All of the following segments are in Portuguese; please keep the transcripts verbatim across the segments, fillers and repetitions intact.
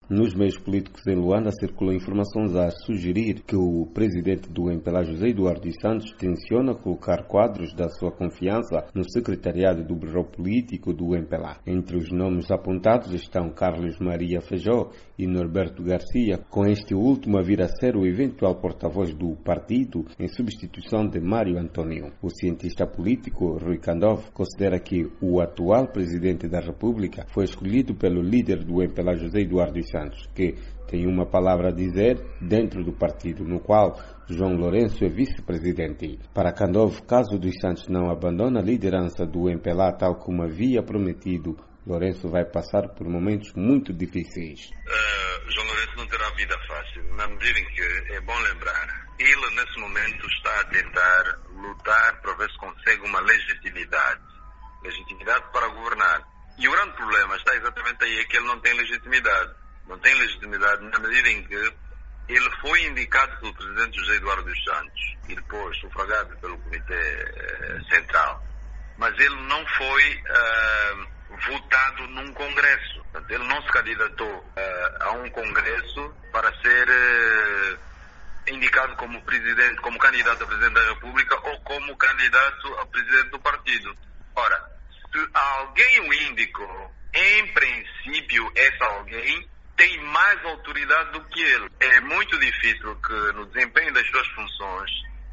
Nos meios políticos em Luanda circulam informações a sugerir que o presidente do M P L A, José Eduardo dos Santos, tenciona colocar quadros da sua confiança no secretariado do Bureau Político do M P L A. Entre os nomes apontados estão Carlos Maria Feijó e Norberto Garcia, com este último a vir a ser o eventual porta-voz do partido em substituição de Mário António. O cientista político Rui Kandov considera que o atual presidente da República foi escolhido pelo líder do M P L A, José Eduardo dos Santos, que tem uma palavra a dizer dentro do partido, no qual João Lourenço é vice-presidente. Para Kandov, caso dos Santos não abandone a liderança do M P L A tal como havia prometido, Lourenço vai passar por momentos muito difíceis. Uh, João Lourenço não terá vida fácil, na medida em que é bom lembrar, ele nesse momento está a tentar lutar para ver se consegue uma legitimidade, legitimidade para governar. E o grande problema está exatamente aí, é que ele não tem legitimidade. Não tem legitimidade na medida em que ele foi indicado pelo presidente José Eduardo dos Santos e depois sufragado pelo Comitê eh, Central, mas ele não foi eh, votado num congresso. Portanto, ele não se candidatou eh, a um congresso para ser eh, indicado como presidente, como candidato a presidente da República ou como candidato a presidente do partido. Ora, se alguém o indicou, em princípio esse alguém tem mais autoridade do que ele. É muito difícil que no desempenho das suas funções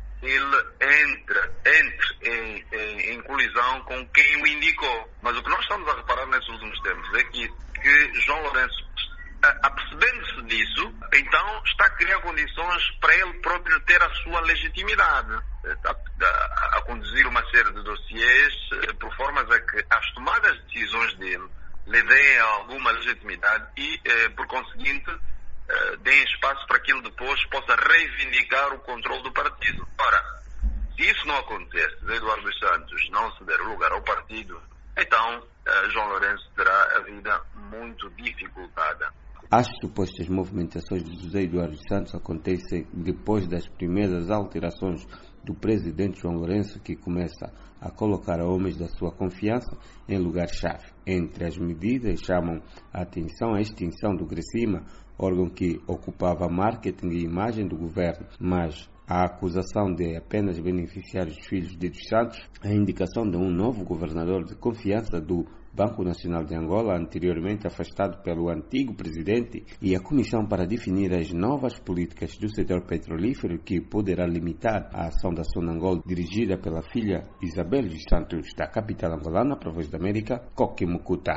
ele entre, entre em, em, em colisão com quem o indicou. Mas o que nós estamos a reparar nesses últimos tempos é que, que João Lourenço, apercebendo-se disso, então está a criar condições para ele próprio ter a sua legitimidade, a, a, a conduzir uma série de dossiês por formas a que as tomadas de decisões dele lhe deem alguma legitimidade e, eh, por conseguinte, eh, deem espaço para que ele depois possa reivindicar o controle do partido. Ora, se isso não acontecer, se Eduardo dos Santos não se der lugar ao partido, então eh, João Lourenço terá a vida muito dificultada. As supostas movimentações de José Eduardo dos Santos acontecem depois das primeiras alterações do presidente João Lourenço, que começa a colocar homens da sua confiança em lugar-chave. Entre as medidas chamam a atenção a extinção do GRECIMA, órgão que ocupava marketing e imagem do governo, mas a acusação de apenas beneficiar os filhos de dos Santos, a indicação de um novo governador de confiança do Banco Nacional de Angola, anteriormente afastado pelo antigo presidente, e a comissão para definir as novas políticas do setor petrolífero, que poderá limitar a ação da Sonangol, dirigida pela filha Isabel dos Santos, da capital angolana, para a Voz da América, Coque Mucuta.